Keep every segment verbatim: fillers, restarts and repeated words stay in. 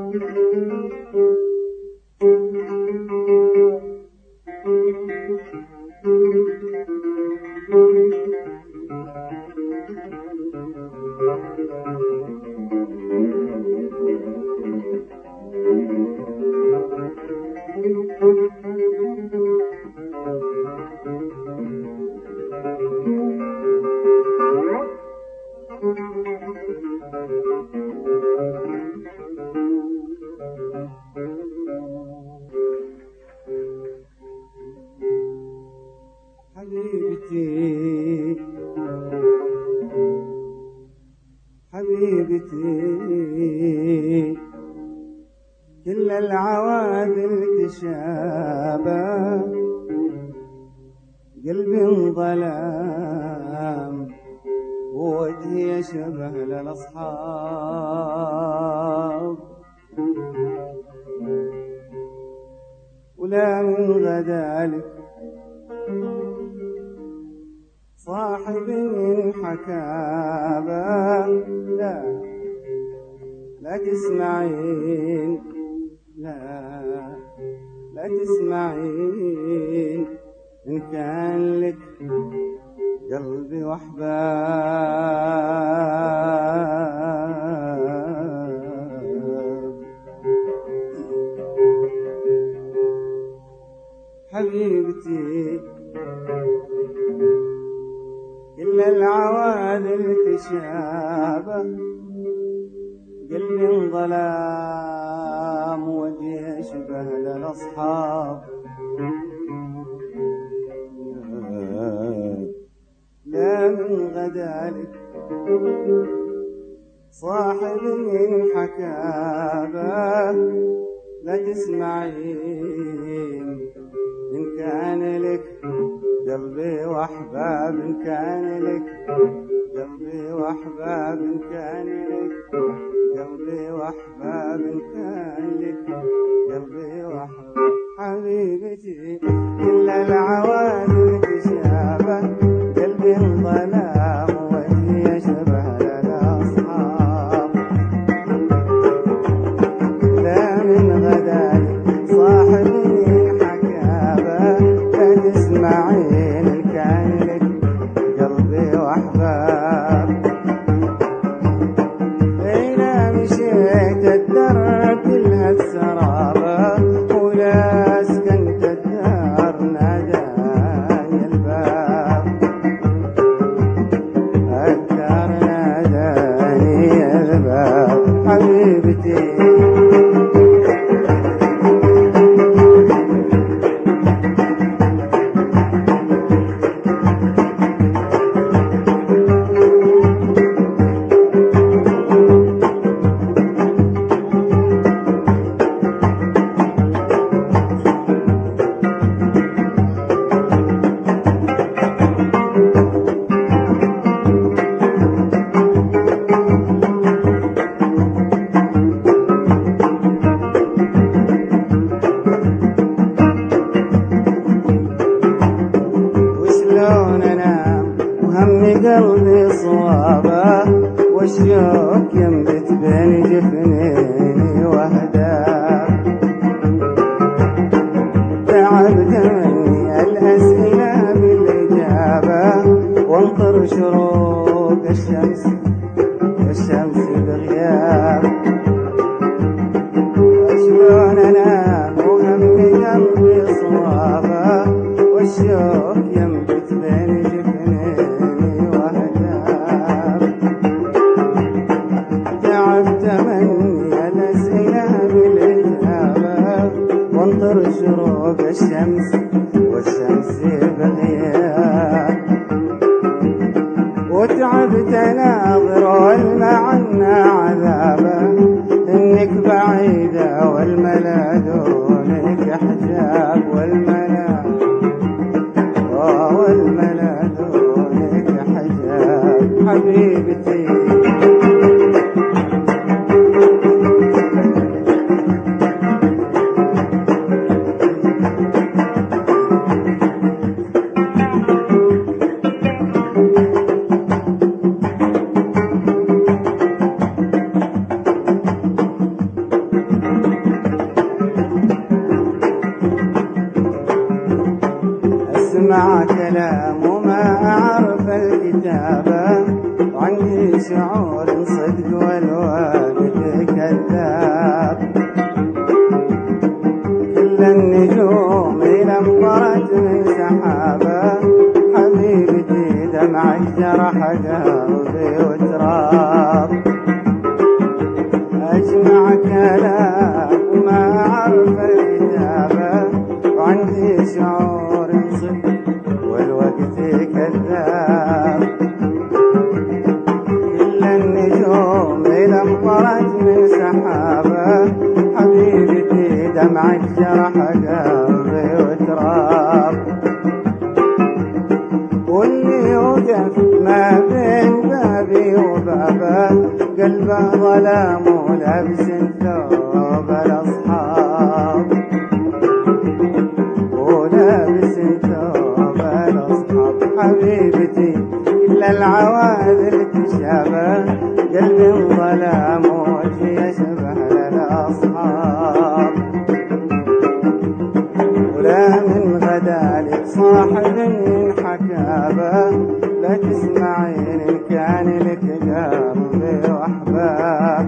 حبيبتي كل العوادل تشابه، قلبي انظلام ووجهي شبه للأصحاب، ولا من غدالك صاحب من حكابه، لا لا تسمعين، لا لا تسمعين، إن كان لك قلبي وأحباب. حبيبتي كل العوادل تشابه، قلبي انظلام وجهي يشبه للأصحاب، لا من غدالك صاحب من حكابه، لا تسمعين، إن كان لك قلبي وأحباب، إن كان لك قلبي وأحباب، إن كان لك قلبي وأحباب، إن كان لك قلبي وأحباب. حبيبتي كل العوادل تشابه، قلبي انظلام وجهي يشبه للأصحاب، لا من غدالك صاحب من حكابه، لا تسمعين، إن كان لك قلبي وأحباب. ليلى مشيت الدرب كلها السرابة، ولا سكنت الدار ناداني الباب، الدار ناداني الباب. حبيبتي قلبي صوابه، والشوق ينبت بين جفنيني وهداه، تعبت مني الأسئلة بالإجابة، وانطر شروق الشمس الشمس بغياب. شلون انام وهمي قلبي صوابه، والشوق ينبت بين جفنيني وهداب، تعبت مني الأسئلة بالإجابة، وانطر شروق الشمس والشمس بغياب. وتعبت ناظر والمعنى عذابه، إنك بعيدة والملا دونك حجاب، والملا والملا دونك حجاب. حبيبتي أسمع كلام وما أعرف الكتابة، وعندي شعور صدق والوالد كذاب. كل النجوم إلى انطرت من سحابة، حبيبتي دمعك جرح قلبي وتراب. أجمع كلام وما أعرف الكتابة، وعندي شعور صدق والوقت كذاب. كل النجوم إلى انطرت من سحابة، حبيبتي دمعك جرح قلبي وتراب. واللي وقف ما بين بابي وبابه، قلبه ظلام ولابس ثوب الأصحاب، ولابس ثوب الأصحاب. حبيبتي كل العواذل تشابه، قلبي ظلام وجهي يشبه للأصحاب. ولا من غدالك صاحب من حكابه، لا تسمعين إن كان لك قلبي وأحباب.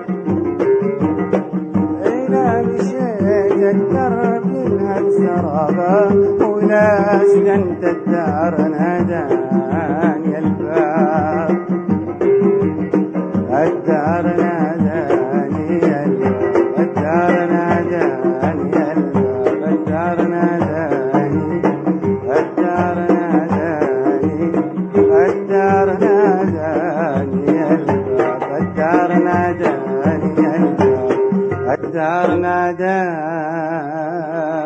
إذا مشيت الدرب كلها بسرابة، ولا أسكنت الدار ناداني الباب. الدار ناداني الباب، الدار ناداني الباب، الدار ناداني، الدار ناداني، الدار ناداني الباب، الدار ناداني الباب، الدار ناداني.